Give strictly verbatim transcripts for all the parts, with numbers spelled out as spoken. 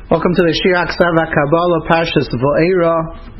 Welcome to the Shir Ksav Kabbalah Parshas Va'era.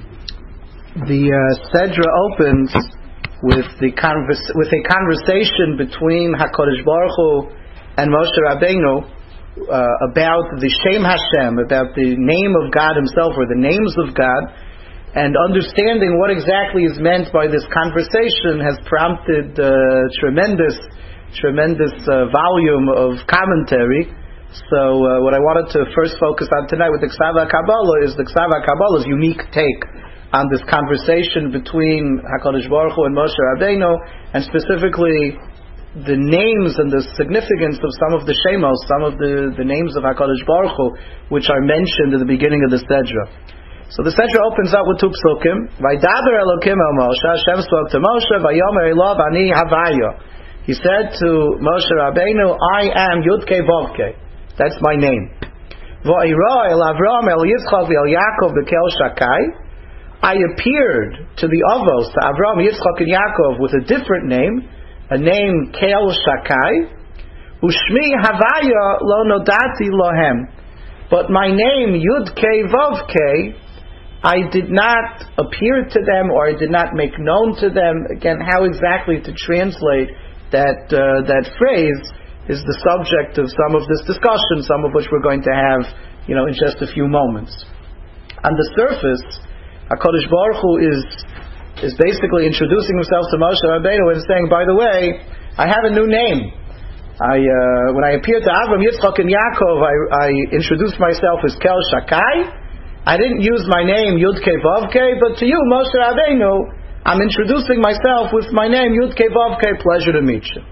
The uh, Sedra opens with the convers- with a conversation between Hakadosh Baruch Hu and Moshe Rabbeinu uh, about the Shem Hashem, about the name of God Himself, or the names of God, and understanding what exactly is meant by this conversation has prompted uh, tremendous, tremendous uh, volume of commentary. So uh, what I wanted to first focus on tonight with the Ksav Kabbalah is the Ksav Kabbalah's unique take on this conversation between HaKadosh Baruch Hu and Moshe Rabbeinu, and specifically the names and the significance of some of the Shemos, some of the, the names of HaKadosh Baruch Hu, which are mentioned at the beginning of the Sedra. So the Sedra opens up with two psukim. Vaydaber Elokim el Moshe, Hashem spoke to Moshe, Vayomer Elov ani Havaya. He said to Moshe Rabbeinu, I am Yudke Vovke. That's my name. Va'ira el Avram el Yitzchak el Yaakov bekel Shakai. I appeared to the Avos, to Avram, Yitzchak, and Yaakov with a different name, a name Kel Shakai. Ushmi Havaya lo nodati lohem. But my name Yud Kei Vav Kei, I did not appear to them, or I did not make known to them. Again, how exactly to translate that uh, that phrase is the subject of some of this discussion, some of which we're going to have, you know, in just a few moments. On the surface, HaKadosh Baruch Hu is is basically introducing himself to Moshe Rabbeinu and saying, by the way, I have a new name. I uh, when I appeared to Avram, Yitzchak, and Yaakov, I, I introduced myself as Kel Shakai. I didn't use my name Yud Kei Vav Kei, but to you, Moshe Rabbeinu, I'm introducing myself with my name Yud Kei Vav Kei. Pleasure to meet you.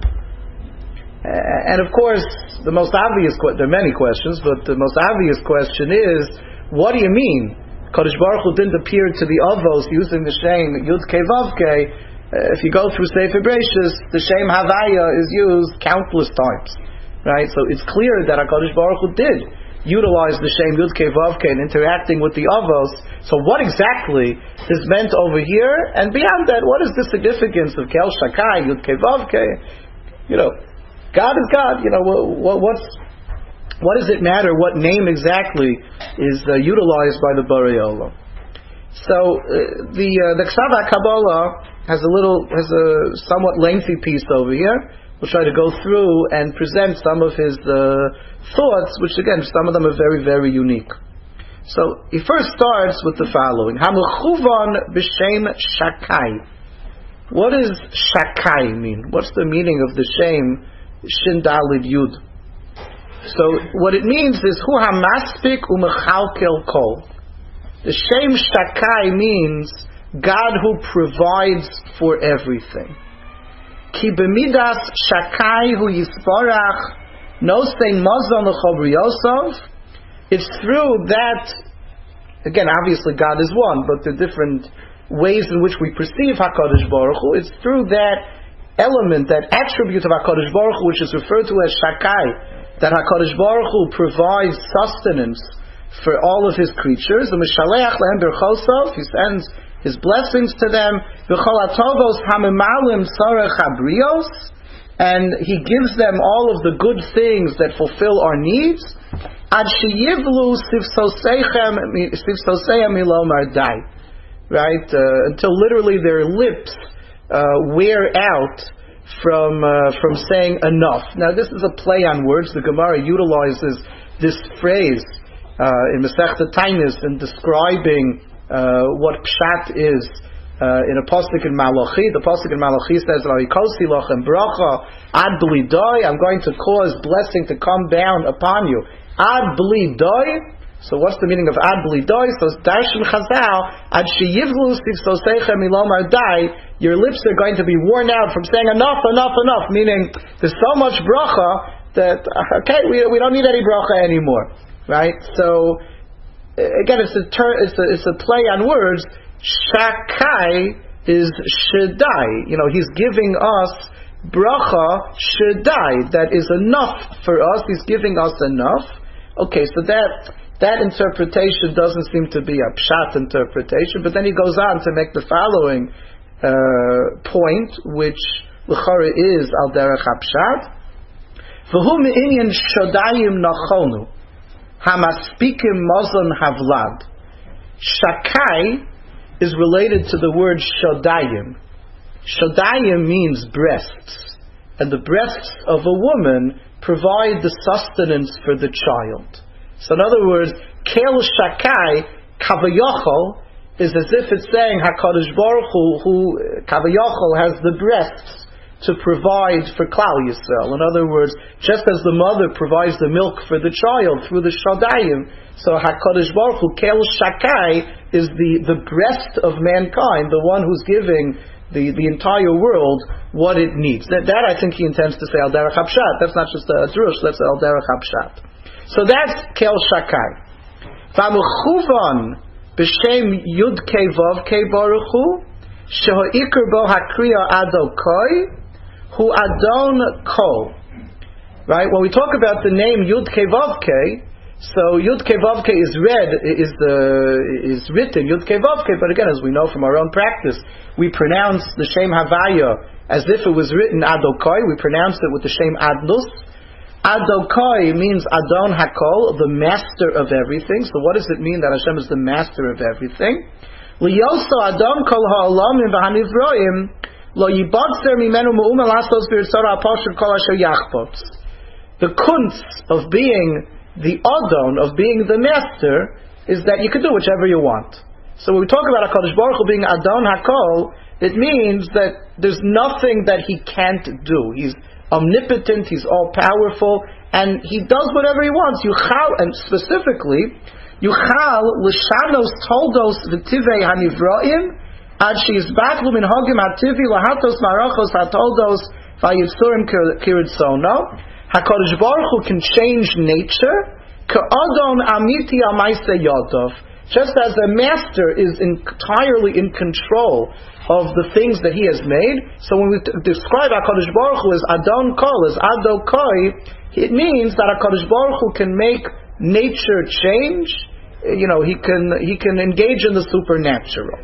Uh, and of course, the most obvious, que- there are many questions, but the most obvious question is, what do you mean? Kadosh Baruch Hu didn't appear to the Avos using the Shem Yud Kei Vav Kei. Uh, if you go through Sefer Bereishis, the Shem Havaya is used countless times, right? So it's clear that HaKadosh Baruch Hu did utilize the Shem Yud Kei Vav Kei in interacting with the Avos. So what exactly is meant over here? And beyond that, what is the significance of Kel Shakai, Yud Kei Vav Kei? You know, God is God. You know, what, what's, what does it matter what name exactly is uh, utilized by the Borei Olam? So uh, the uh, the Ksav Kabbalah has a little has a somewhat lengthy piece over here. We'll try to go through and present some of his uh, thoughts, which again, some of them are very, very unique. So he first starts with the following: Hamechuvan b'shem Shakai. What does Shakai mean? What's the meaning of the Shem Shin Dalid Yud? So what it means is Hu Hamaspik Umechalkel Kol. The Shem Shakai means God who provides for everything. Ki b'midas Shakai Hu Yisparach Nosein Mazon L'Chobriyosov. It's through that, again, obviously God is one, but the different ways in which we perceive HaKadosh Baruch Hu, it's through that element, that attribute of HaKadosh Baruch Hu, which is referred to as Shakai, that HaKadosh Baruch Hu provides sustenance for all of His creatures. And Mishalech lehem berchosov, He sends His blessings to them. V'chol hatovos hamemalim tzarech habrios, and He gives them all of the good things that fulfill our needs. Ad sheyivlu sivsosechem sivsoseyam milomar dai, right? Uh, until literally their lips Uh, wear out from uh, from saying enough. Now this is a play on words. The Gemara utilizes this phrase uh, in Masechta Tainis in describing uh, what pshat is uh, in a pasuk in Malachi. The pasuk in Malachi says, "Vayikosi lachem bracha ad blidoi." I'm going to cause blessing to come down upon you. Ad blidoi. So what's the meaning of ad blidoi? So darshan Chazal, ad sheyivlu sivsosechem milomar dai. Your lips are going to be worn out from saying enough, enough, enough. Meaning there's so much bracha that okay, we we don't need any bracha anymore, right? So again, it's a ter- it's a it's a play on words. Shakai is shedai. You know, He's giving us bracha shedai. That is enough for us. He's giving us enough. Okay, so that. That interpretation doesn't seem to be a pshat interpretation, but then he goes on to make the following uh, point, which l'chara is al derech hapshat. V'hu me'inyan shodayim nachonu. Hamaspikim Mozon Havlad. Shakai is related to the word Shodayim. Shodayim means breasts, and the breasts of a woman provide the sustenance for the child. So in other words, Kel Shakai Kavayochol is as if it's saying HaKadosh Baruch Hu, who Kavayochol has the breasts to provide for Klal Yisrael. In other words, just as the mother provides the milk for the child through the Shodayim, so HaKadosh Baruch Hu, Kel Shakai, is the, the breast of mankind, the one who's giving the, the entire world what it needs. That, that I think he intends to say Al Derech HaPshat. That's not just a drush, that's Al Derech HaPshat. So that's Kel Shakai. V'amuchuvan b'shem Yud Kei Vav Kei Baruch Hu, sheho ikar bo hakriya adokoi, hu adon kol. Right? When we talk about the name Yud Kei Vav Kei, so Yud Kei Vav Kei is read, is the is written Yud Kei Vav Kei, but again, as we know from our own practice, we pronounce the Shem Havaya as if it was written Adokoi. We pronounce it with the Shem Adnus. Adokoi means Adon Hakol, the master of everything. So what does it mean that Hashem is the master of everything? Liyoso Adon Kol Ha'olamim V'Hanivroim Lo Yibotzer Mimenu Me'uma Lasos B'Yitzora Aposher Kol Asher Yachpots. The kunst of being the Adon, of being the master, is that you can do whichever you want. So when we talk about HaKadosh Baruch Hu being Adon HaKol, it means that there's nothing that He can't do. He's omnipotent, He's all-powerful, and He does whatever He wants. Yuchal, and specifically, Yuchal l'shanos toldos v'tivei hanivroim ad she'izbaklu min hogim hativi lahatos marachos hatoldos v'yitzurim kiritzono. HaKadosh Baruch Hu can change nature, ka'adon amiti amaise yodov. Just as a master is entirely in control of the things that he has made, so when we t- describe HaKadosh Baruch Hu as Adon Kol, as Adokoi, it means that HaKadosh Baruch Hu can make nature change. You know, he can he can engage in the supernatural.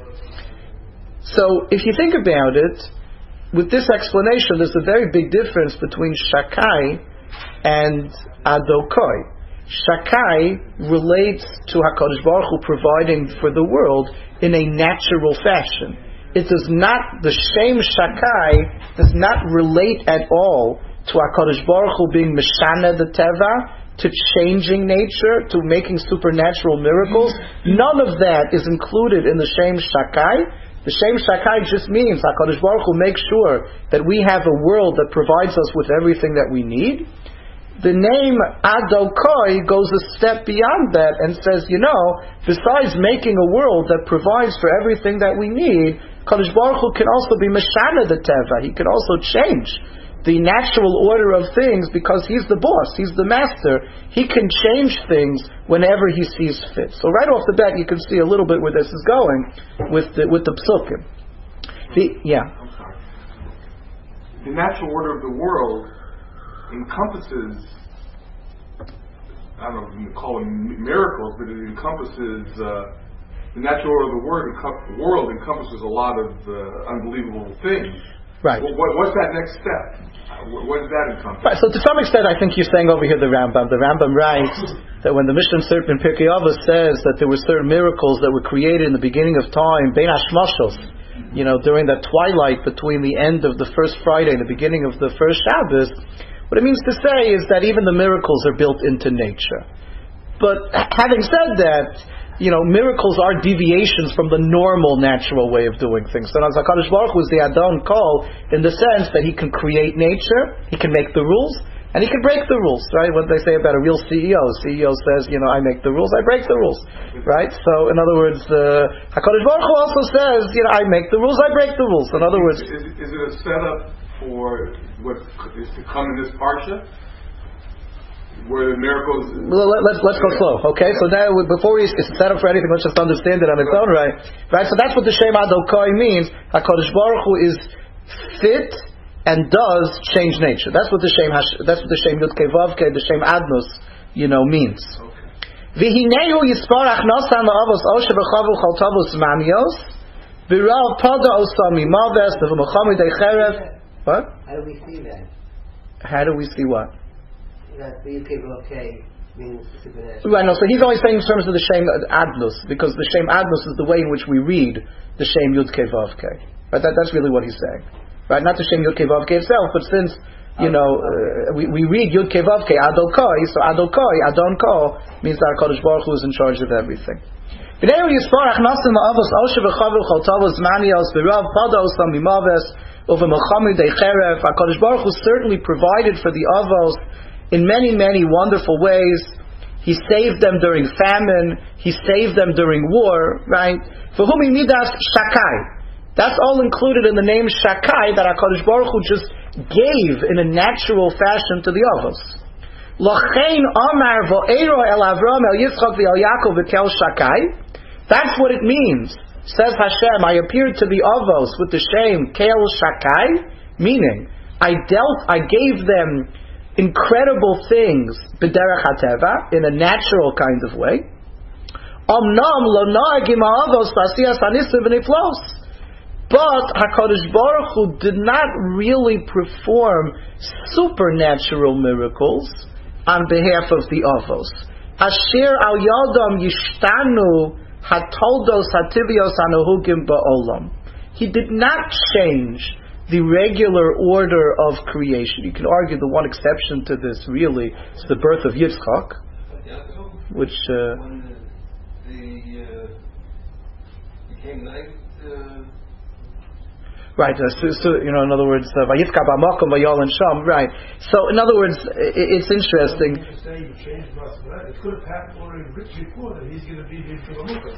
So if you think about it, with this explanation, there's a very big difference between Shakai and Adokoi. Shakai relates to HaKadosh Baruch Hu providing for the world in a natural fashion. It does not, the Shem Shakai does not relate at all to HaKadosh Baruch Hu being Meshana the Teva, to changing nature, to making supernatural miracles. None of that is included in the Shem Shakai. The Shem Shakai just means HaKadosh Baruch Hu makes sure that we have a world that provides us with everything that we need. The name Adokoi goes a step beyond that and says, you know, besides making a world that provides for everything that we need, Kadosh Baruch Hu can also be Meshana the Teva. He can also change the natural order of things because He's the boss, He's the master. He can change things whenever He sees fit. So right off the bat, you can see a little bit where this is going with the, with the Psukim. The, yeah. I'm sorry. The natural order of the world encompasses, I don't know if you can call them miracles, but it encompasses, uh, the natural order of the world, the world encompasses a lot of uh, unbelievable things. Right. What, what's that next step? What does that encompass? Right, so to some extent I think you're saying over here the Rambam. The Rambam writes that when the Mishnah in Pirkei Avos says that there were certain miracles that were created in the beginning of time, Bein Hashmashos, you know, during that twilight between the end of the first Friday and the beginning of the first Shabbos, what it means to say is that even the miracles are built into nature. But having said that, you know, miracles are deviations from the normal natural way of doing things. So as HaKadosh Baruch Hu is the Adon Kol in the sense that He can create nature, He can make the rules, and He can break the rules, right? What they say about a real C E O. C E O says, you know, I make the rules, I break the rules, right? So in other words, the HaKadosh Baruch Hu also says, you know, I make the rules, I break the rules. In other words, is, is it a setup for what is to come in this parsha, where the miracles? Well, let, let's let's go slow, okay? So now, before we set up for anything, let's just understand it on its own right, right? So that's what the Shem Adokoi means. Hakadosh Baruch Hu is fit and does change nature. That's what the Shem that's what the Shem Yud Kei Vav Kei, the Shem Adnos, you know, means. V'hinehu yisparach nosan la'avos oshe v'chavu chaltavos mamios v'rav pada osami maves v'mochamid eicherev. What? How do we see that? How do we see what? That the U K okay Right, no, so he's only saying in terms of the Shem Adlus, because the Shem Adlus is the way in which we read the Shem Yud Kei Vav Kei. Right, that, that's really what he's saying. Right, not the Shem Yud Kei Vav Kei itself, but since, you know, uh, we, we read Yud Kei Vav Kei, Adol Koi, so Adol Koi, Adon Ko, means that HaKadosh Baruch Hu is in charge of everything. HaKadosh Baruch Hu certainly provided for the Avos in many, many wonderful ways. He saved them during famine. He saved them during war, right? For whom he midas shakai. That's all included in the name shakai that HaKadosh Baruch Hu just gave in a natural fashion to the Avos. Lochein Amar Vo'ero El Avram El Yitzchak V'El Yaakov V'Kel Shakai. That's what it means. Says Hashem, I appeared to the Avos with the shame Kel Shakai, meaning I dealt, I gave them incredible things b'derech hateva, in a natural kind of way. Omnam lo na'agim ha'avos v'asiyas hanisim v'niflos. But HaKadosh Baruch Hu did not really perform supernatural miracles on behalf of the Avos. Asher al yadam yishtanu hatoldos hativios hanuhugim ba'olam. He did not change the regular order of creation. You can argue the one exception to this really is the birth of Yitzchak, which uh, when the uh, became night. Uh, right. Uh, so, so, you know, in other words, Vayitzka b'makom v'yol and sham. Right. So, in other words, it, it's interesting. It could have happened already written before that he's going to be the Kivamuka.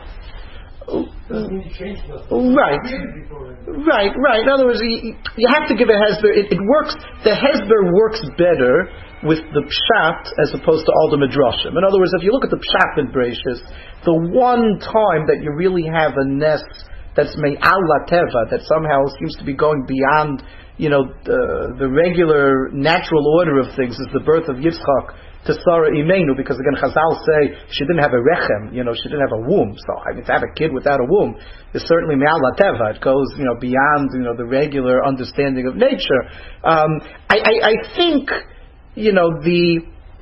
Right, right, right. In other words, you, you have to give a hesber. It, it works. The hesber works better with the pshat as opposed to all the midrashim. In other words, if you look at the pshat in Bereishis, the one time that you really have a nest that's me'al lateva, that somehow seems to be going beyond, you know, the, the regular natural order of things, is the birth of Yitzchak to Sarah Imenu, because again Chazal say she didn't have a rechem, you know, she didn't have a womb. So I mean, to have a kid without a womb is certainly me'al lateva. It goes, you know, beyond, you know, the regular understanding of nature. Um, I, I, I think, you know, the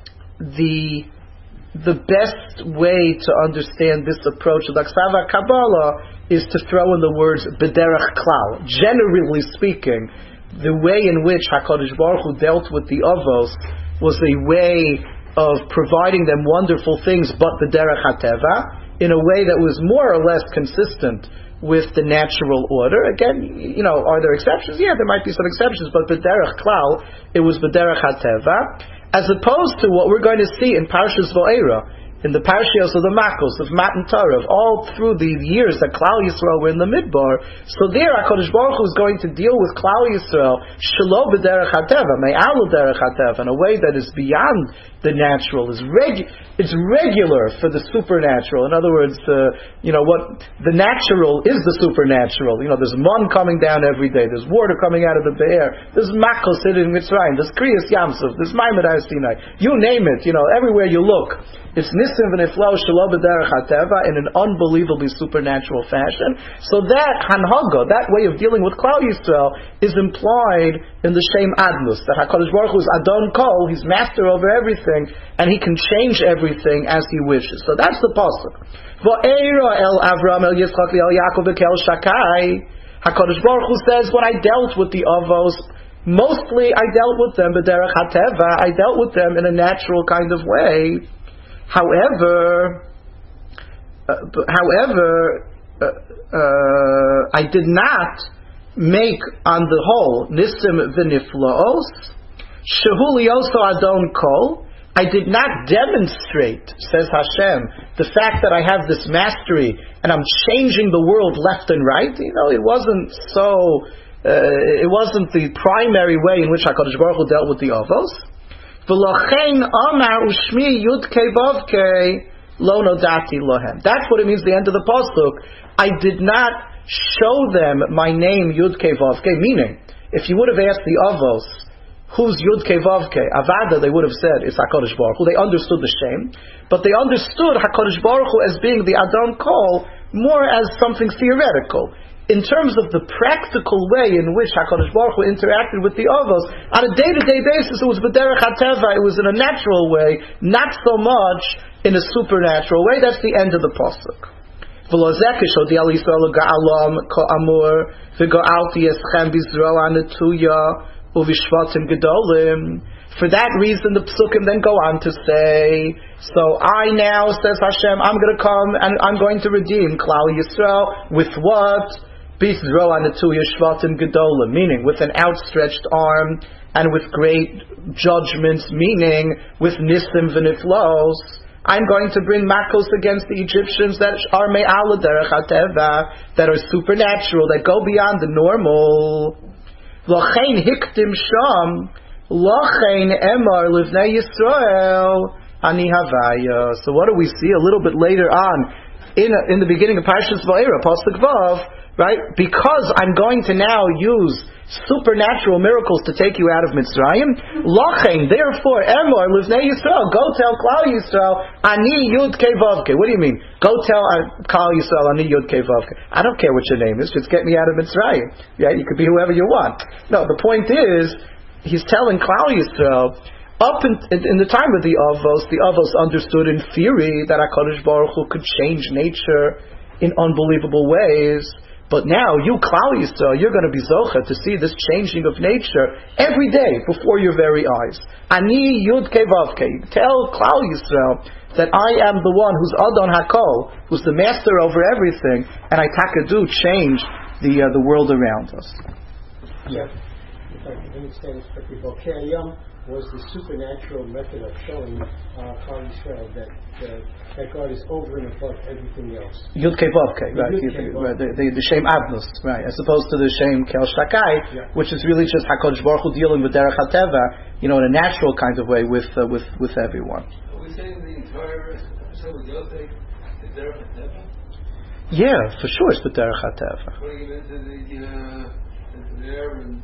the the best way to understand this approach of the Aksava Kabbalah is to throw in the words b'derech klal. Generally speaking, the way in which HaKadosh Baruch Hu dealt with the Avos was a way of providing them wonderful things, but the derech hateva, in a way that was more or less consistent with the natural order. Again, you know, are there exceptions? Yeah, there might be some exceptions, but the derech klal, it was the derech hateva, as opposed to what we're going to see in Parshas Vo'era, in the parashios of the Makos, of Matan Torah, all through the years that Klal Yisrael were in the Midbar. So there, HaKadosh Baruch Hu is going to deal with Klal Yisrael, shelo b'derech hateva, me'al derech hateva, in a way that is beyond the natural, is regu- it's regular for the supernatural. In other words, uh, you know, what the natural is the supernatural. You know, there's mon coming down every day, there's water coming out of the Be'er, there's Makos sitting in Mitzrayim, there's Kriyas Yamsuf, there's Maimed Har Sinai. You name it, you know, everywhere you look, it's nisim v'niflo shelo b'derech hateva in an unbelievably supernatural fashion. So that hanhaga, that way of dealing with Klal Yisrael, is implied in the Shem Adlus, that HaKadosh Baruch Hu is Adon Kol, he's master over everything, and he can change everything as he wishes. So that's the pasuk. Vo'era el Avram el Yitzchak el Yaakov v'kel Shakai. HaKadosh Baruch Hu says, when I dealt with the Avos, mostly I dealt with them b'derech hateva, I dealt with them in a natural kind of way. However, uh, however, uh, uh, I did not make on the whole nisim v'niflaos shehu liyoso adon kol. I did not demonstrate, says Hashem, the fact that I have this mastery and I'm changing the world left and right. You know, it wasn't so. Uh, it wasn't the primary way in which HaKadosh Baruch Hu dealt with the Avos. V'lochein amar ushmi yud kei vav kei lo nodati lohem. That's what it means. The end of the pasuk. I did not show them my name yud kei vav kei. Meaning, if you would have asked the Avos, who's yud kei vav kei? Avada, they would have said it's HaKadosh Baruch Hu. They understood the shame, but they understood HaKadosh Baruch Hu as being the Adon Kol, more as something theoretical. In terms of the practical way in which HaKadosh Baruch Hu interacted with the Avos, on a day-to-day basis, it was b'derech hateva, it was in a natural way, not so much in a supernatural way. That's the end of the pasuk. For that reason, the psukim then go on to say, so I now, says Hashem, I'm going to come and I'm going to redeem Klal Yisrael with what? Meaning with an outstretched arm and with great judgments, meaning with nisim v'niflos. I'm going to bring makos against the Egyptians that are me'ala derech hateva, that are supernatural, that go beyond the normal. L'chein hiktim sham, l'chein emar livnei Yisrael ani havaya. So what do we see a little bit later on in in the beginning of Parshas Va'era, pasuk Vav? Right? Because I'm going to now use supernatural miracles to take you out of Mitzrayim. Lachen, therefore, Emor, Livnei Yisrael, go tell Klal Yisrael, Ani Yud Kei Vavke. What do you mean? Go tell Klal Yisrael, Ani Yud Kei Vavke. I don't care what your name is, just get me out of Mitzrayim. Yeah, you could be whoever you want. No, the point is, he's telling Klal Yisrael, up in, in, in the time of the Avos, the Avos understood in theory that HaKadosh Baruch Hu could change nature in unbelievable ways. But now, you, Klal Yisrael, you're going to be zocha to see this changing of nature every day before your very eyes. Ani Yud Kei Vavke. Tell Klal Yisrael that I am the one who's Adon Hakol, who's the master over everything, and I takadu change the uh, the world around us. Yeah. If I can understand this correctly, Vokayam was the supernatural method of showing uh, Klal Yisrael that uh, that God is over and above everything else. Yud Kei Vavke, right? right the, the, the Shem Abnus, right? As opposed to the Shem Kel Shakai, yeah. Which is really just HaKadosh Baruch Hu dealing with Derech HaTeva, you know, in a natural kind of way with uh, with with everyone. Are we saying the entire episode with Yosef is Derech HaTeva? Yeah, for sure it's the Derech HaTeva. Putting it into the uh, into the air and.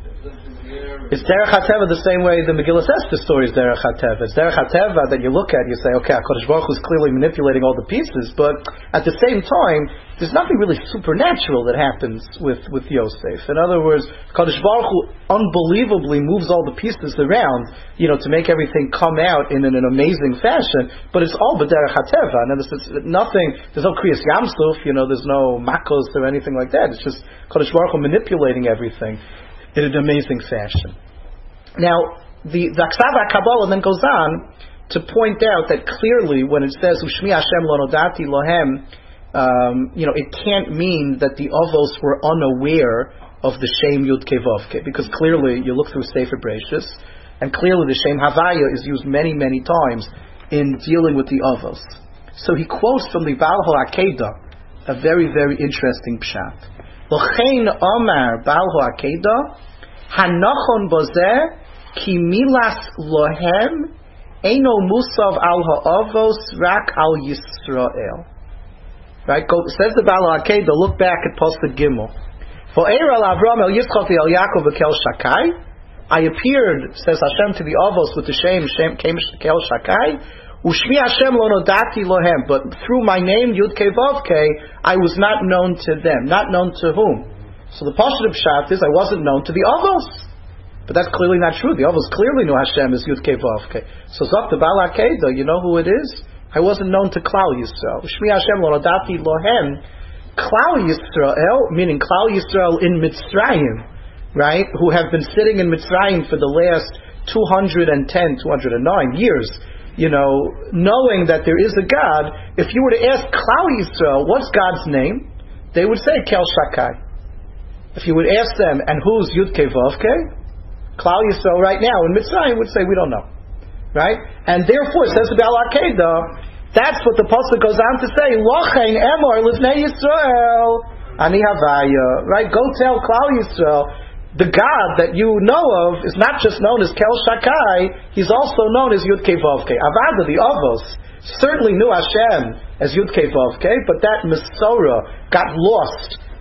It's Derech HaTeva the same way the Megillah Esther story is Derech HaTeva. It's Derech HaTeva that you look at, you say, okay, HaKadosh Baruch Hu is clearly manipulating all the pieces, but at the same time, there's nothing really supernatural that happens with, with Yosef. In other words, HaKadosh Baruch Hu unbelievably moves all the pieces around, you know, to make everything come out in an, an amazing fashion, but it's all B'derech HaTeva. And there's nothing, there's no Kriyas Yamsuf, you know, there's no Makos or anything like that. It's just HaKadosh Baruch Hu manipulating everything in an amazing fashion. Now, the, the Aksav HaKabbalah then goes on to point out that clearly when it says Ushmi Hashem lo nodati lohem, um, you know, it can't mean that the Avos were unaware of the Shem Yud Kei Vavke, because clearly you look through Sefer Bereishis, and clearly the Shem Havaya is used many, many times in dealing with the Avos. So he quotes from the Baal HaAkedah a very, very interesting pshat. L'chein Omar Baal HaAkedah Hanachon Bozeh Ki Milas Lohem Eino Musav Al Ha'avos Rak Al Yisrael. Right? Go, says the Baal HaAkedah, look back at Pasuk Gimel. For Eira al Avram el Yitzchak el Yaakov v'kel Shakai, I appeared, says Hashem, to the Avos with the Shem, Shem came kel Shakai, Ushmi Hashem lo nodati lohem, but through my name, Yud Kei Vav Kei, I was not known to them. Not known to whom? So the Pasuk Pshat is, I wasn't known to the Avos. But that's clearly not true. The Avos clearly knew Hashem is Yud Kei Vav Kei. So Zok the Baal HaAkedah, you know who it is? I wasn't known to Klal Yisrael. Ushmi Hashem lo nodati lohem, Klal Yisrael, meaning Klal Yisrael in Mitzrayim, right, who have been sitting in Mitzrayim for the last two hundred ten, two hundred nine years, you know, knowing that there is a God. If you were to ask Klal Yisrael, what's God's name? They would say Kel Shakai. If you would ask them, and who's Yud Kei Vav Kei? Klal Yisrael right now in Mitzrayim would say, we don't know. Right? And therefore, says the Baal HaAkedah, that's what the pasuk goes on to say. Lochein emor livnei Yisrael ani havaya. Right? Go tell Klal Yisrael, the God that you know of is not just known as Kel Shakai, he's also known as Yud Kei Vav Kei. Avada, the Avos, certainly knew Hashem as Yud Kei Vav Kei, but that Mesorah got lost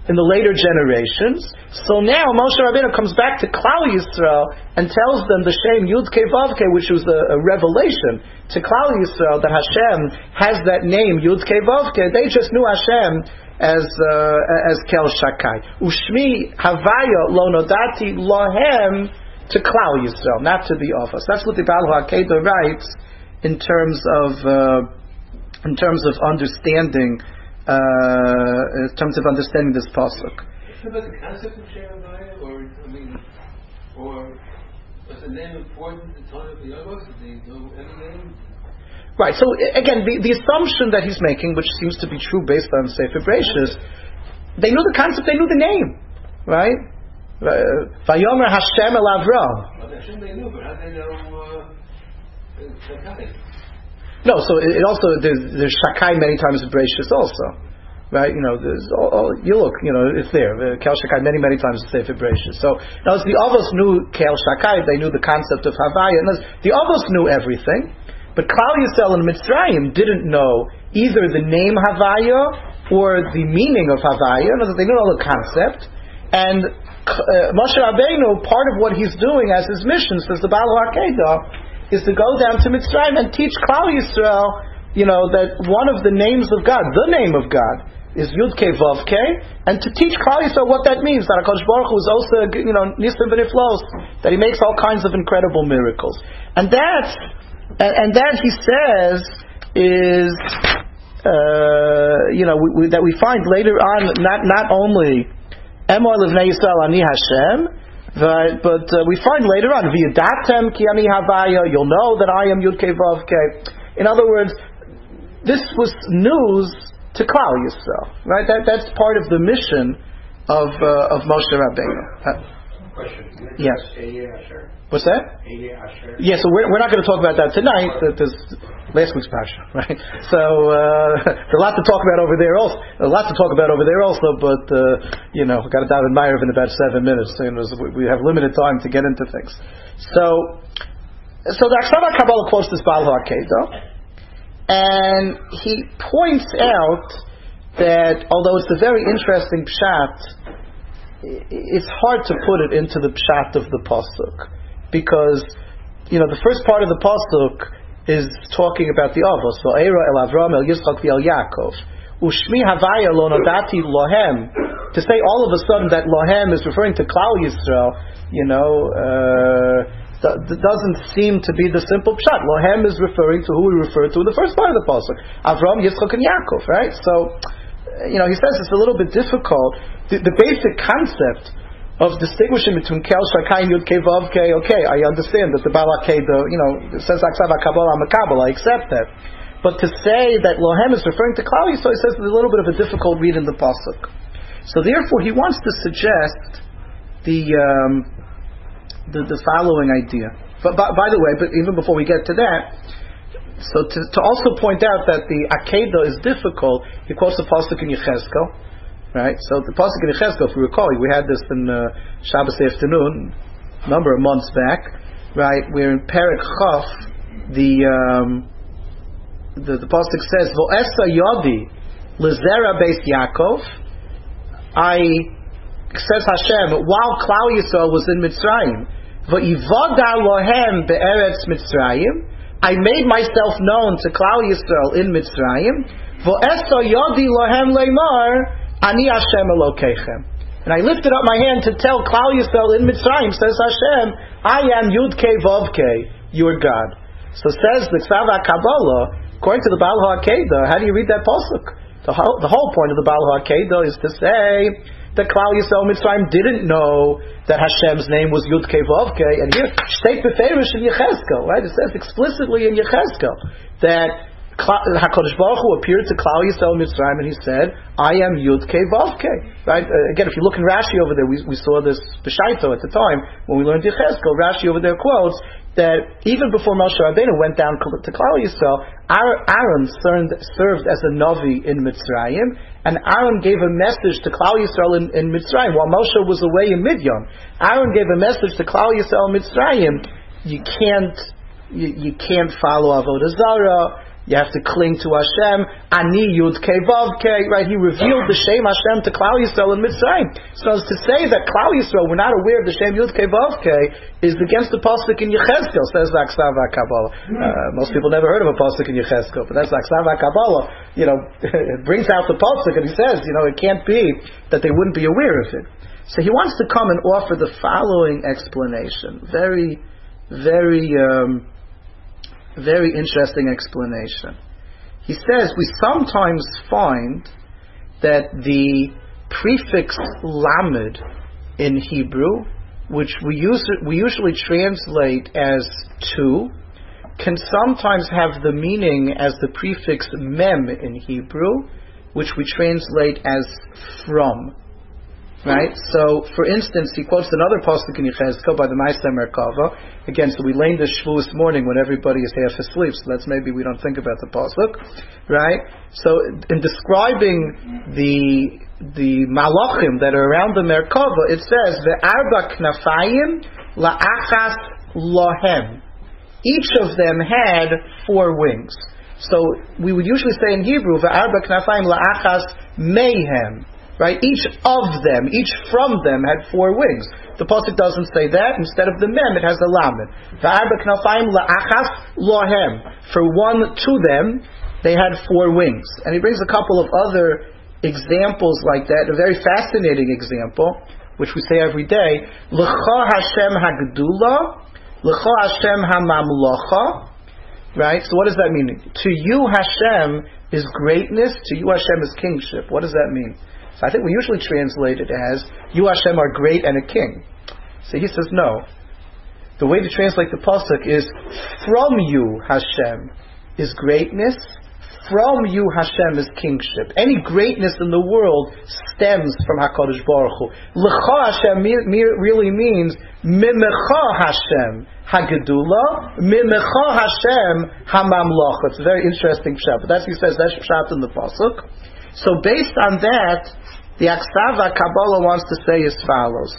in the later generations. So now Moshe Rabbeinu comes back to Klal Yisrael and tells them the Shem Yud Kei Vav Kei, which was a, a revelation to Klal Yisrael that Hashem has that name Yud Kei Vav Kei. They just knew Hashem as uh, as Kel Shakai. Ushmi Havaya Lo Nodati Lohem to Klal Yisrael, not to the office. That's what the Baal HaKedah writes in terms of uh, in terms of understanding. Uh, in terms of understanding this pasuk. Is it the concept of Sheravaya, or I mean, or was the name important at the time of the Avos? Did they know any name? Right. So again, the, the assumption that he's making, which seems to be true based on Sefer Bereishis, they knew the concept, they knew the name, right? Vayomer Hashem el Avram. Well, Hashem they knew, but how did they know Shakai? No, so it, it also there's, there's Shakai many times in Bereishis also, right? You know, there's all, all, you look, you know, it's there. Uh, Kel Shakai many many times in Sefer Bereishis. So now the Avos knew Kel Shakai, they knew the concept of Havaya. And the Avos knew everything, but Klal Yisrael and Mitzrayim didn't know either the name Havaya or the meaning of Havaya. No, they didn't know the concept. And uh, Moshe Rabbeinu, part of what he's doing as his mission, says the Baal HaKedah, is to go down to Mitzrayim and teach Klal Yisrael, you know, that one of the names of God, the name of God, is Yud Kei Vav Kei, and to teach Klal Yisrael what that means, that HaKadosh Baruch Hu is also, you know, Nisim v'Niflos, that He makes all kinds of incredible miracles. And that, and, and that He says is, uh, you know, we, we, that we find later on, not not only Emor Livnei Yisrael Ani Hashem, But, but uh, we find later on, V'yadatem ki ani havaya, you'll know that I am Yud Kei Vav Kei. In other words, this was news to Klal Yisrael, right? That that's part of the mission of uh, of Moshe Rabbeinu. Uh, Question. yes. Ehyeh Asher. What's that? Ehyeh Asher. Yeah, so we're, we're not going to talk about that tonight. That there's last week's parsha, right? So uh, there's a lot to talk about over there also. A lot to talk about over there also, but uh, you know, we've got to dive in Meyer in about seven minutes. So, you know, we have limited time to get into things. So, so the Aksava Kabbalah quotes this Baal HaKedah, and he points out that although it's a very interesting pshat, it's hard to put it into the pshat of the pasuk, because you know the first part of the pasuk is talking about the Avos. Va'era el Avram el Yitzchak el Yaakov. Ushmi Havaya lo nodati lohem. To say all of a sudden that lohem is referring to Klal Yisrael, you know, uh, th- doesn't seem to be the simple pshat. Lohem is referring to who we refer to in the first part of the pasuk: Avram, Yitzchak, and Yaakov. Right? So, you know, he says it's a little bit difficult. The, the basic concept of distinguishing between Kel Shakai and Yud Kei Vav Kei, okay, I understand that the Baal HaKedah, you know, says Aksav HaKabbalah Makabbalah, I accept that. But to say that Lohem is referring to Klal Yisrael, he says there's a little bit of a difficult read in the pasuk. So therefore, he wants to suggest the um, the, the following idea. But by, by the way, but even before we get to that, so to, to also point out that the Akedah is difficult, he quotes the pasuk in Yechezkel. Right, so the pasuk in Yechezkel, if we recall, we had this in uh, Shabbos afternoon, a number of months back. Right, we're in Perek Chaf. The um, the, the pasuk says, "Vo'esa yodi lezera beis Yaakov." I says Hashem while Klal Yisrael was in Mitzrayim, "Vo'ivada lohem be'eretz Mitzrayim." I made myself known to Klal Yisrael in Mitzrayim. Vo'esa yodi lohem leimar. Ani Hashem Elokeichem. And I lifted up my hand to tell Klal Yisrael in Mitzrayim, says Hashem, I am Yud Kei Vav Kei, your God. So says the Ksav HaKabbalah, according to the Baal HaKedah, how do you read that pasuk? The whole, the whole point of the Baal HaKedah is to say that Klal Yisrael Mitzrayim didn't know that Hashem's name was Yud Kei Vav Kei. And here, Shteit Beferish in Yechezkel, right? It says explicitly in Yechezkel that HaKadosh Baruch Hu appeared to Klal Yisrael Mitzrayim and he said, I am Yud Kei Vav Kei. Right? Uh, again, if you look in Rashi over there, we, we saw this B'Shaito at the time when we learned Yechezkel. Rashi over there quotes that even before Moshe Rabbeinu went down to Klal Yisrael, Aaron served, served as a Navi in Mitzrayim, and Aaron gave a message to Klal Yisrael in, in Mitzrayim while Moshe was away in Midian. Aaron gave a message to Klal Yisrael in Mitzrayim. You can't, you, you can't follow Avodah Zarah. You have to cling to Hashem. Ani Yud Kei Vav Kei, right? He revealed the Shem Hashem to Klal Yisrael in Mitzrayim. So as to say that Klal Yisrael were not aware of the Shem Yud Kei Vav Kei is against the pasuk in Yechezkel, says the Aksav HaKabbalah. Uh, most people never heard of a pasuk in Yechezkel, but that's the Aksav HaKabbalah. You know, it brings out the pasuk and he says, you know, it can't be that they wouldn't be aware of it. So he wants to come and offer the following explanation. Very, very, um, very interesting explanation. He says we sometimes find that the prefix lamed in Hebrew, which we use, we usually translate as to, can sometimes have the meaning as the prefix mem in Hebrew, which we translate as from. Right? So, for instance, he quotes another pasuk in Yechezkel by the Ma'aseh Merkava. Again, so we learned this Shavuos morning when everybody is half asleep, so that's maybe we don't think about the pasuk. Right? So, in describing the the malachim that are around the Merkava, it says, Ve'arba knafayim la'achas lohem. Each of them had four wings. So, we would usually say in Hebrew, Ve'arba knafayim la'achas mehem. Right? Each of them, each from them had four wings. The pasuk doesn't say that. Instead of the mem, it has the lamed. For one to them, they had four wings. And he brings a couple of other examples like that. A very fascinating example, which we say every day. L'cha Hashem hagdula, l'cha Hashem hamamlocha. Right? So what does that mean? To you Hashem is greatness, to you Hashem is kingship. What does that mean? So I think we usually translate it as, you Hashem are great and a king. So he says no. The way to translate the pasuk is, from you Hashem is greatness, from you Hashem is kingship. Any greatness in the world stems from HaKadosh Baruch Hu. L'cha Hashem really means, mimecha Hashem hagedula, mimecha Hashem hamamlocha. It's a very interesting pshat. But that's, he says, that's pshat in the pasuk. So based on that, the Aksav HaKabbalah wants to say as follows.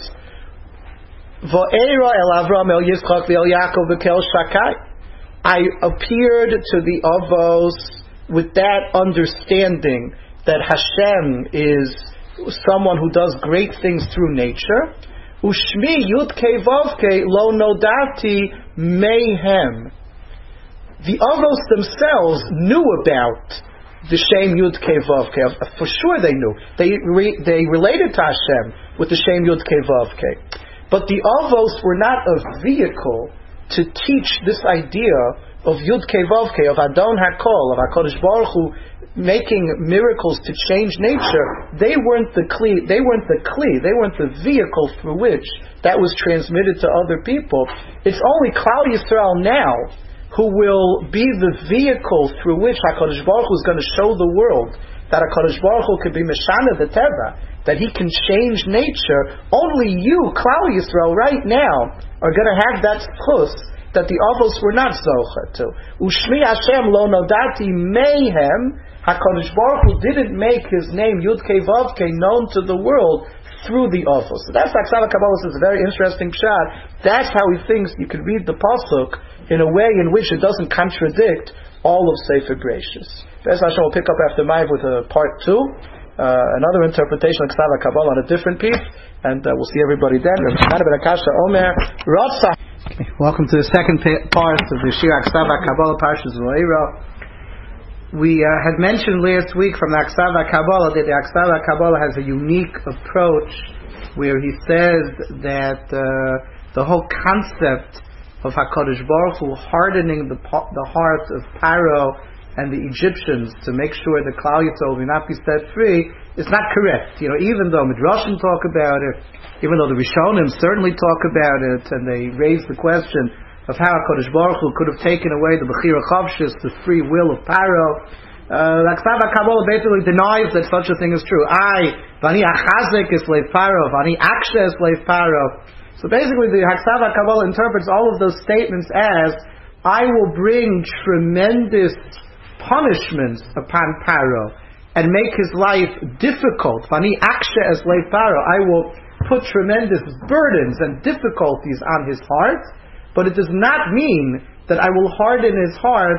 Vo'era el Avram el Yitzchak el Yaakov v'kel Shakai. I appeared to the Avos with that understanding that Hashem is someone who does great things through nature. Ushmi Yudke Vavke lo nodati mehem. The Avos themselves knew about the Shem Yud Kei Vav Kei. For sure they knew. They re, they related to Hashem with the Shem Yud Kei Vav Kei. But the Avos were not a vehicle to teach this idea of Yud Kei Vav Kei, of Adon HaKol, of HaKadosh Baruch Hu making miracles to change nature. They weren't the kli, they weren't the kli, they weren't the vehicle through which that was transmitted to other people. It's only Klal Yisrael now who will be the vehicle through which HaKadosh Baruch Hu is going to show the world that HaKadosh Baruch Hu could be Meshana the Teva, that He can change nature. Only you, Klal Yisrael, right now, are going to have that schus that the Avos were not zocha to. Ushmi Hashem lo nodati mehem. HaKadosh Baruch Hu didn't make His name Yud Kei Vav Kei known to the world through the Avos. So that's Aksav HaKabbalah says, a very interesting shot. That's how he thinks you could read the pasuk in a way in which it doesn't contradict all of Sefer Bereishis. Be'ez Hashem will pick up after Ma'av with a part two, uh, another interpretation of Aksav HaKabbalah on a different piece, and uh, we'll see everybody then. Okay, welcome to the second part of the Shir Aksav HaKabbalah Parshas Va'era. We uh, had mentioned last week from the Aksav HaKabbalah that the Aksav HaKabbalah has a unique approach where he says that uh, the whole concept of HaKadosh Baruch Hu hardening the, the heart of Paro and the Egyptians to make sure that Klal Yisrael will not be set free is not correct. You know, even though Midrashim talk about it, even though the Rishonim certainly talk about it, and they raise the question of how HaKadosh Baruch Hu could have taken away the Bechira Chavshis, the free will of Paro. Uh, Aksav HaKabbalah basically denies that such a thing is true. I, Vani Achazik is slave Paro, Vani Aksha is slave Paro. So basically the Aksav HaKabbalah interprets all of those statements as, I will bring tremendous punishments upon Paro and make his life difficult. Vani Aksha as slave Paro. I will put tremendous burdens and difficulties on his heart. But it does not mean that I will harden his heart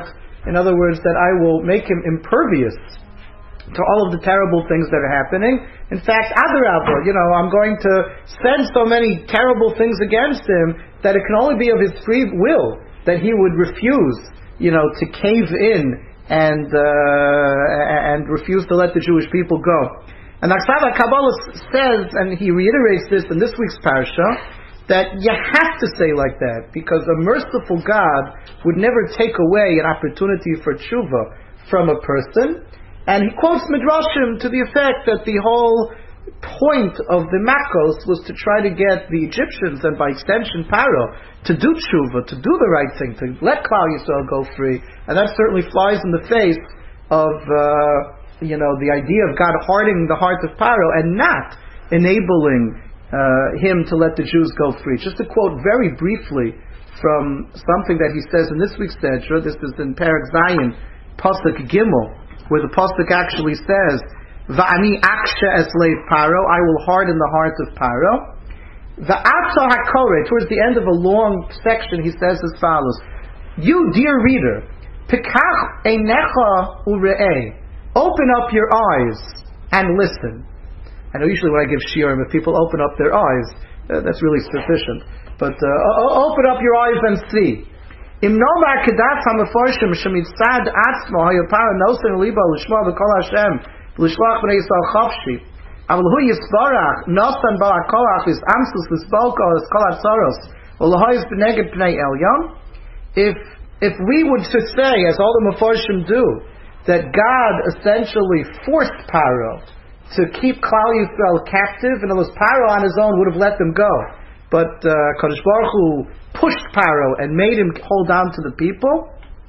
In other words, that I will make him impervious to all of the terrible things that are happening. In fact, Adarabba, you know, I'm going to send so many terrible things against him that it can only be of his free will that he would refuse, you know, to cave in and uh, and refuse to let the Jewish people go. And Aksava Kabbalah says, and he reiterates this in this week's parsha, that you have to say like that because a merciful God would never take away an opportunity for tshuva from a person. And he quotes Midrashim to the effect that the whole point of the Makos was to try to get the Egyptians, and by extension Paro, to do tshuva, to do the right thing, to let Klal Yisrael go free. And that certainly flies in the face of uh, you know the idea of God hardening the heart of Paro and not enabling uh, him to let the Jews go free. Just to quote very briefly from something that he says in this week's Sedra, this is in Perek Zayin, Pasuk Gimel, where the pasuk actually says, "Va'ani aksha es leiv Paro," I will harden the heart of Paro. Va'atza hakore, towards the end of a long section, he says as follows: "You, dear reader, pikach einecha ure'eh, open up your eyes and listen." I know usually when I give shiurim, if people open up their eyes, uh, that's really sufficient. But uh, open up your eyes and see. Im nomar kedat hamaforshim shemitzad atzmo hayopara nosen libo lishma v'kol Hashem l'shlach b'nei Yisrael chafshi aval hu yisbarach nosan ba'akolach is amsus l'sbolko es kol hatzoros u'lahoyis b'neged b'nei elyon. If if we would to say, as all the maforshim do, that God essentially forced Paro to keep Klal Yisrael captive, and it was Paro on his own would have let them go, but uh, Kadosh Baruch Hu pushed Paro and made him hold on to the people.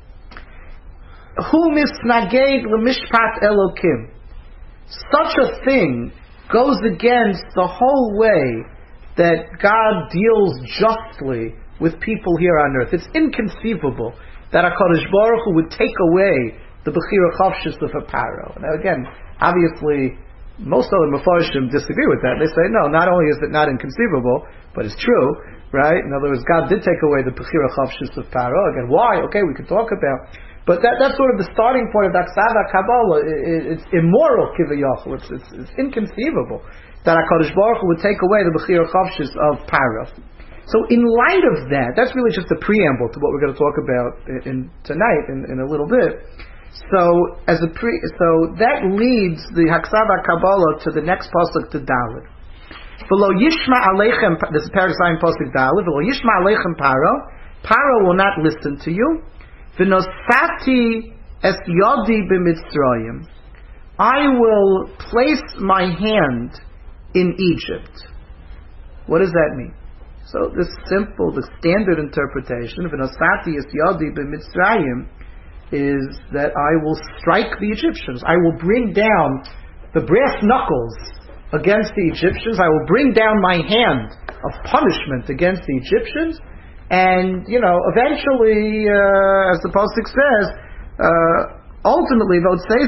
Hu misnaged l'mishpat Elokim. Such a thing goes against the whole way that God deals justly with people here on earth. It's inconceivable that HaKadosh Baruch Hu would take away the Bechira Chavshis of a Paro. Now again, obviously, most other Mefarshim disagree with that. They say, no, not only is it not inconceivable, but it's true. Right? In other words, God did take away the Bechira Chavshis of Paro. Again, why? Okay, we can talk about. But that, that's sort of the starting point of Aksava Kabbalah. It, it's immoral, Kivayachal. It's, it's, it's inconceivable that HaKadosh Baruch Hu would take away the Bechira Chavshis of Paro. So in light of that, that's really just a preamble to what we're going to talk about in, in tonight in, in a little bit. So as a pre, so that leads the Aksava Kabbalah to the next pasuk, to Dalet. V'lo yishma aleichem, this is Perek Zayin pasuk Dalet. V'lo yishma aleichem Paro, Paro will not listen to you. V'nosati es yodi b'Mitzrayim, I will place my hand in Egypt. What does that mean? So this simple, the standard interpretation, v'nosati es yodi b'Mitzrayim, is that I will strike the Egyptians. I will bring down the brass knuckles against the Egyptians. I will bring down my hand of punishment against the Egyptians, and you know, eventually, uh, as the pasuk says, uh, ultimately,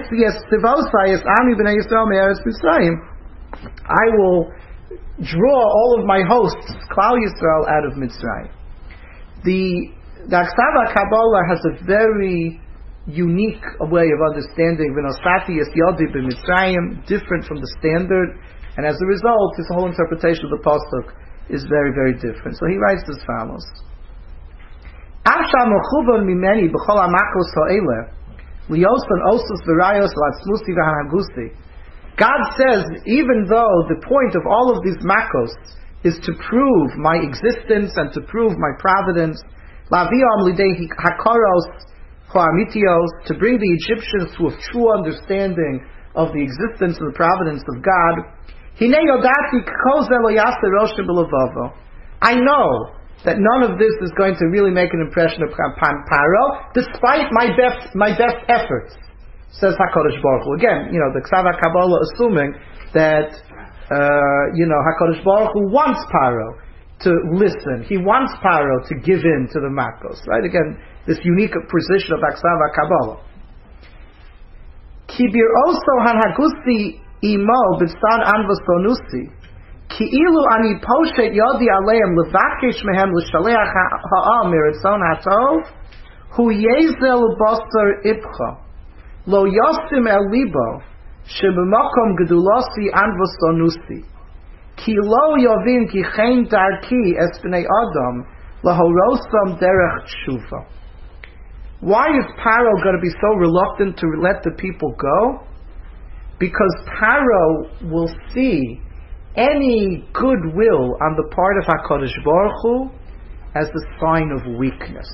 I will draw all of my hosts, Klal Yisrael, out of Mitzrayim. The the Aksava Kabbalah has a very unique way of understanding V'nosati es yodi b'Mitzrayim, different from the standard, and as a result, his whole interpretation of the pasuk is very, very different. So he writes as follows: God says, even though the point of all of these makos is to prove my existence and to prove my providence, to bring the Egyptians to a true understanding of the existence and the providence of God, I know that none of this is going to really make an impression upon Paro, despite my best my best efforts, says HaKadosh Baruch Hu. Again, you know, the Aksava Kabbalah assuming that uh, you know, HaKadosh Baruch Hu wants Paro to listen. He wants Paro to give in to the Makos. Right? Again, this unique position of Aksava Kabbalah. Kibir also han hagusi imo b'tzad anvasonusi. Ki ilu ani poshet yodi aleim levakesh mehem l'shaleach ha'am miritzon hatov Hu yezel basar ibcha, lo yosim el libo, shebemakom gedulasi anvosonusi, ki lo yovin ki chen darki es b'nei adam, lahorosam derech tshuva. Why is Paro going to be so reluctant to let the people go? Because Paro will see any goodwill on the part of HaKadosh Baruch Hu as a sign of weakness.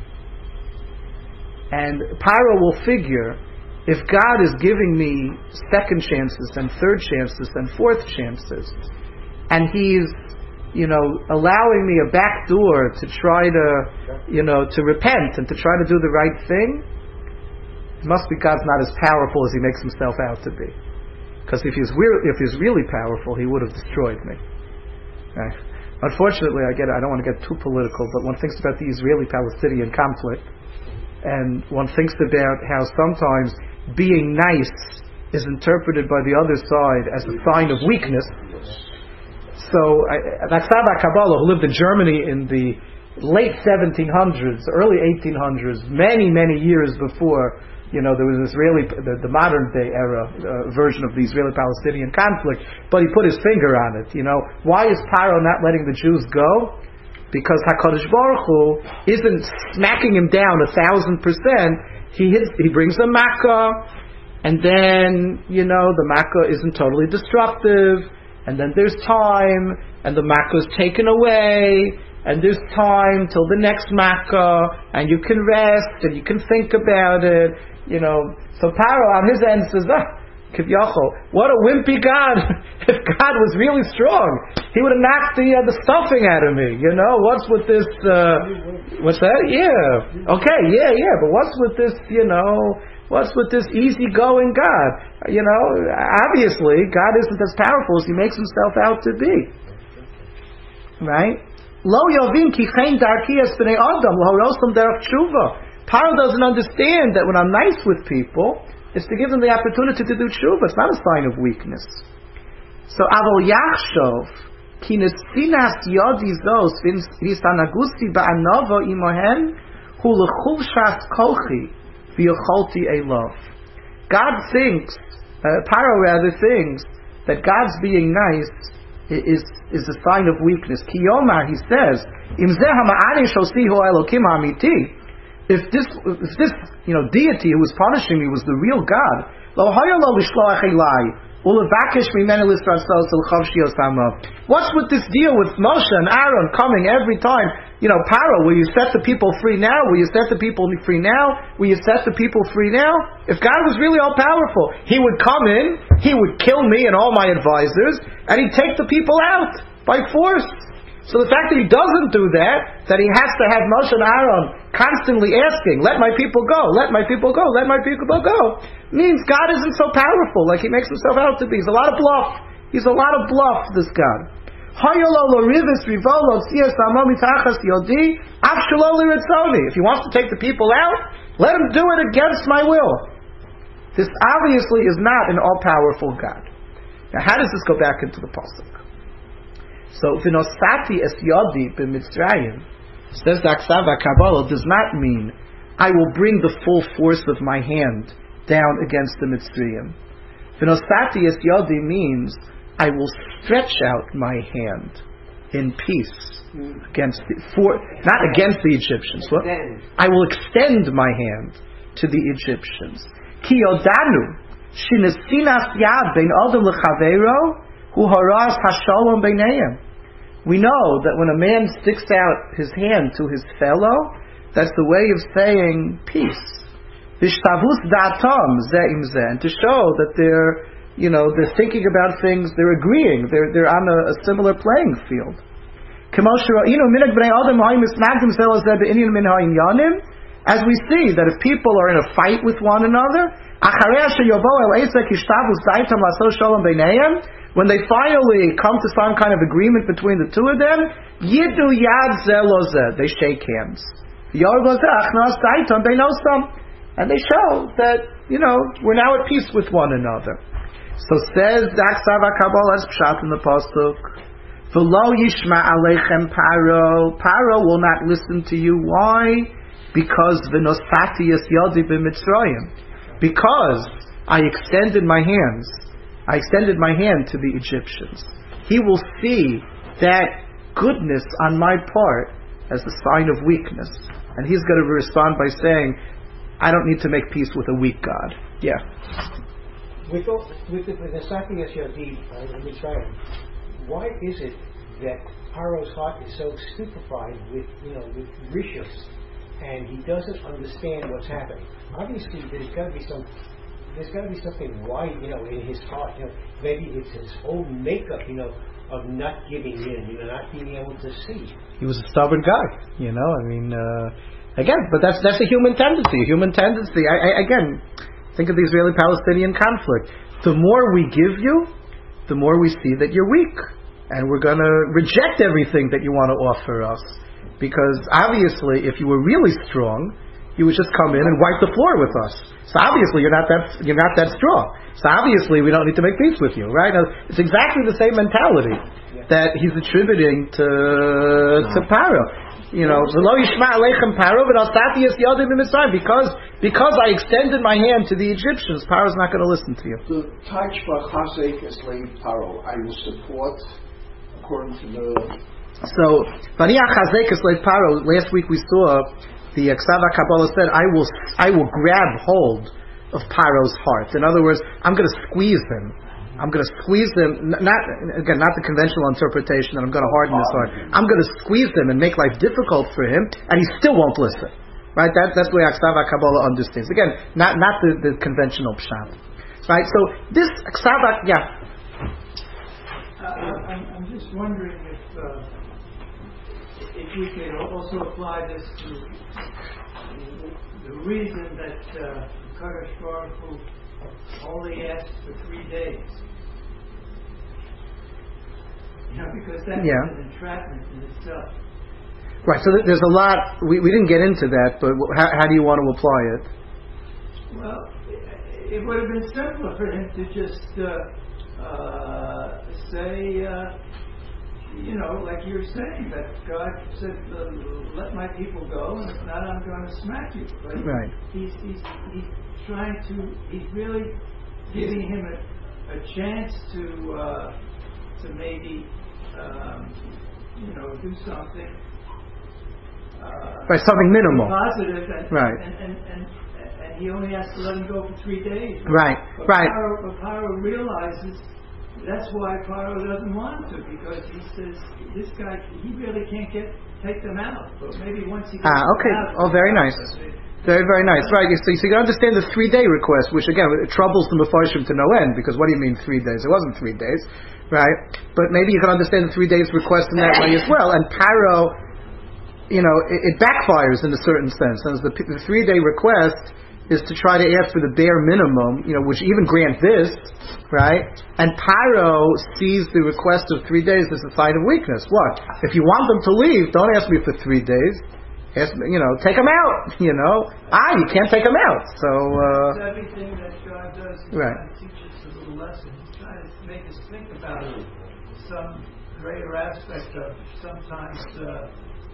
And Paro will figure, if God is giving me second chances and third chances and fourth chances, and He's, you know, allowing me a back door to try to, you know, to repent and to try to do the right thing, it must be God's not as powerful as He makes Himself out to be. Because if He's re- if He's really powerful, He would have destroyed me. Okay. Unfortunately, I get I don't want to get too political, but one thinks about the Israeli-Palestinian conflict, and one thinks about how sometimes being nice is interpreted by the other side as a sign of weakness. So, Naksava Kabbalah, who lived in Germany in the late seventeen hundreds, early eighteen hundreds, many, many years before, you know, there was Israeli, the, the modern day era uh, version of the Israeli-Palestinian conflict, but he put his finger on it. You know, why is Paro not letting the Jews go? Because HaKadosh Baruch Hu isn't smacking him down a thousand percent. He hits, he brings a makkah, and then, you know, the makkah isn't totally destructive. And then there's time, and the makkah is taken away, and there's time till the next makkah, and you can rest, and you can think about it, you know. So Paro on his end says, ah, Kivyachol, what a wimpy God. If God was really strong, He would have knocked the uh, the stuffing out of me, you know. What's with this, uh, what's that? Yeah. Okay, yeah, yeah, but what's with this, you know, what's with this easygoing God? You know, obviously, God isn't as powerful as He makes Himself out to be. Right? Lo yovin ki chen darki es b'nei adam, lo rosam derech tshuva. Paro doesn't understand that when I'm nice with people, it's to give them the opportunity to do tshuva. It's not a sign of weakness. So, avol yachshov, ki nesinas yodi zos, v'istanagusi ba'anova imohen, hu lechulshas kochi, v'yocholti elov. God thinks, uh, Paro rather thinks, that God's being nice is is a sign of weakness. Ki yomar, he says, im zeh ha'ma'ani shosihu elokim ha'amiti. If this, if this, you know, deity who was punishing me was the real God, lo hayalo lishloach elai. What's with this deal with Moshe and Aaron coming every time? You know, Paro, will you set the people free now? Will you set the people free now? Will you set the people free now? If God was really all powerful, He would come in, He would kill me and all my advisors, and He'd take the people out by force. So the fact that He doesn't do that, that He has to have Moshe and Aaron constantly asking, let my people go, let my people go, let my people go, means God isn't so powerful like He makes Himself out to be. He's a lot of bluff. He's a lot of bluff, this God. If He wants to take the people out, let Him do it against my will. This obviously is not an all-powerful God. Now how does this go back into the pasuk? So, Vinosati es yodi b'Mitzrayim, says the Aksava Kabbalah, does not mean I will bring the full force of my hand down against the Mitzrayim. Vinosati es yodi means I will stretch out my hand in peace against the, for not against the Egyptians. What? I will extend my hand to the Egyptians. Ki yodanu shinesinas yad bein adam lechaveiro. We know that when a man sticks out his hand to his fellow, that's the way of saying peace. And to show that they're, you know, they're thinking about things, they're agreeing, they're they're on a, a similar playing field. As we see that if people are in a fight with one another, when they finally come to some kind of agreement between the two of them, yidu yad zeh lo zeh, they shake hands. And they show that, you know, we're now at peace with one another. So says the Aksava Kabbalah, as pshat in the pasuk, v'lo yishma aleichem Paro, Paro will not listen to you. Why? because v'nosati es yadi b'Mitzrayim, because I extended my hands, I extended my hand to the Egyptians. He will see that goodness on my part as a sign of weakness, and he's going to respond by saying, I don't need to make peace with a weak God. Yeah. With the with the Nosati es yadi b'Mitzrayim, why is it that Paro's heart is so stupefied with, you know, with rishus, and he doesn't understand what's happening? Obviously, there's got to be some, there's got to be something right, you know, in his heart. You know, maybe it's his whole makeup, you know, of not giving in, you know, not being able to see. He was a stubborn guy, you know. I mean, uh, again, but that's that's a human tendency. A human tendency. I, I, again, think of the Israeli-Palestinian conflict. The more we give you, the more we see that you're weak. And we're going to reject everything that you want to offer us. Because obviously, if you were really strong, you would just come in and wipe the floor with us. So obviously, you're not that you're not that strong. So obviously, we don't need to make peace with you, right? Now, it's exactly the same mentality that he's attributing to to Paro. You know, v'lo yishma aleichem Paro v'nosati es yadi b'Mitzrayim, because because I extended my hand to the Egyptians, Paro's not going to listen to you. The Taichba Chazek es leib Paro, I will support. According to the so Vaniach Chazek es leib Paro. Last week we saw the Ksava Kabbalah said, I will I will grab hold of Paro's heart. In other words, I'm going to squeeze him. I'm going to squeeze him. Not again, not the conventional interpretation that I'm going to harden his heart. I'm going to squeeze him and make life difficult for him, and he still won't listen. Right? That, that's the way Ksava Kabbalah understands. Again, not not the, the conventional pshat. Right? So this Ksava, yeah. Uh, I'm, I'm just wondering if uh, if we could also apply this to the reason that uh, Kadosh Baruch Hu only asked for three days. You know, because that's yeah. an entrapment in itself. Right. So there's a lot. We we didn't get into that, but how, how do you want to apply it? Well, it would have been simpler for him to just. Uh, Uh, say, uh, you know, like you're saying, that God said, uh, let my people go, and if not, I'm going to smack you. But right. He's, he's, he's trying to, he's really giving him a, a chance to, uh, to maybe, um, you know, do something. Uh, right, something minimal. Positive, and, right. and, and, and, and he only has to let him go for three days. Right, but right. Paro, but Paro realizes that's why Paro doesn't want to, because he says this guy, he really can't get take them out. But maybe once he gets ah, okay. them out, oh, very nice, very very nice. Right. So, so you can understand the three day request, which again it troubles the Mefarshim to no end, because what do you mean three days? It wasn't three days, right? But maybe you can understand the three days request in that way as well. And Paro, you know, it, it backfires in a certain sense. As the, the three day request is to try to ask for the bare minimum, you know, which even grant this, right? And Paro sees the request of three days as a sign of weakness. What? If you want them to leave, don't ask me for three days. Ask me, you know, take them out. You know, ah, you can't take them out. So uh, everything that God does, He's right. trying to teach us a little lesson. He's trying to make us think about it. Some greater aspect of sometimes, uh,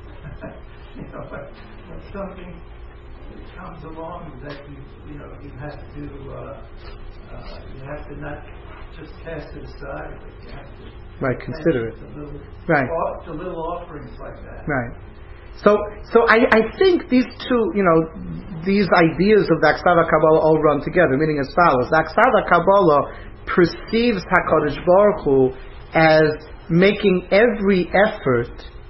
you know, when something comes along that you you know you have to uh, uh, you have to not just cast it aside, but you have to right consider it. Little, right, off, to little offerings like that. Right. So so I, I think these two you know these ideas of the Aksava Kabbalah all run together, meaning as follows: the Aksava Kabbalah perceives Hakadosh Baruch Hu as making every effort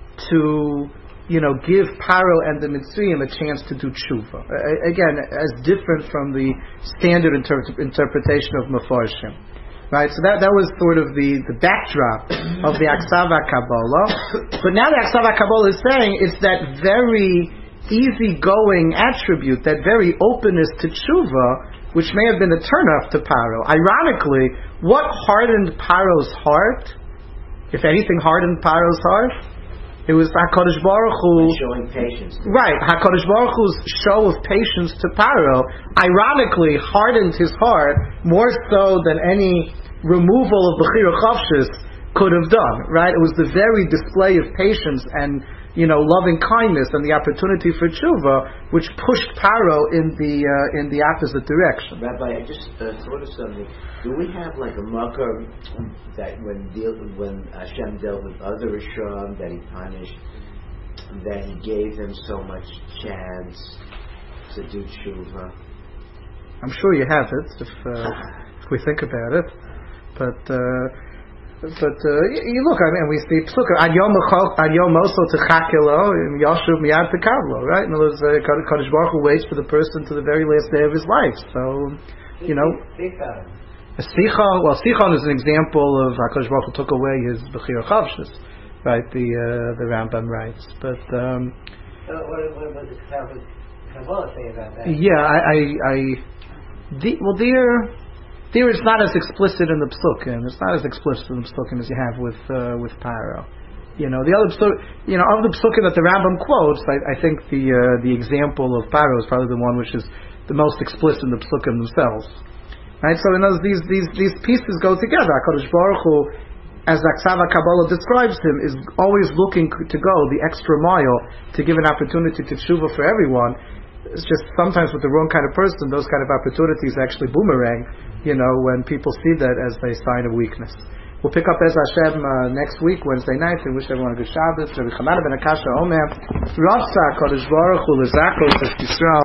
to you know, give Paro and the Mitzrayim a chance to do tshuva. Uh, again, as different from the standard inter- interpretation of Mefarshim. Right? So that, that was sort of the, the backdrop of the Aksava Kabbalah. But now the Aksava Kabbalah is saying it's that very easygoing attribute, that very openness to tshuva, which may have been a turnoff to Paro. Ironically, what hardened Paro's heart, if anything hardened Paro's heart? It was HaKadosh Baruch Hu showing patience. Right, HaKadosh Baruch Hu's show of patience to Paro, ironically, hardened his heart more so than any removal of Bechira Chavshis could have done. Right, it was the very display of patience and you know, loving kindness and the opportunity for tshuva, which pushed Paro in the uh, in the opposite direction. Rabbi, I just uh, thought of something. Do we have like a makar that when deal when Hashem dealt with other Rishon that He punished, that He gave them so much chance to do tshuva? I'm sure you have it if, uh, if we think about it, but uh, but uh, you look. I mean, we see look ad yom ad yom moso techakelo and yashuv miyad tekavlo. Right? In other words, uh, Kadosh Baruch Hu waits for the person to the very last day of his life. So, you know, a sichon. Well, sichon is an example of Kadosh Baruch Hu took away his bechira chavshus. Right? The uh, the Rambam writes, but. Um, so what, what, what does Kabbalah say about that? Yeah, I. I, I The, well, there, there it's not as explicit in the Psukim. It's not as explicit in the Psukim as you have with uh, with Paro. You know, the other Psukim, you know, of the Psukim that the Rambam quotes, I, I think the uh, the example of Paro is probably the one which is the most explicit in the Psukim themselves. Right. So, in those these these these pieces go together. HaKadosh Baruch Hu, as Aksava Kabbalah describes him, is always looking to go the extra mile to give an opportunity to tshuva for everyone. It's just sometimes with the wrong kind of person, those kind of opportunities actually boomerang, you know, when people see that as a sign of weakness. We'll pick up Bez Hashem uh, next week, Wednesday night, and wish everyone a good Shabbos. Rabbi Chamada ben Akasha Omer, Rafsa Kodesh Baruch Hu L'Zakos Yisrael.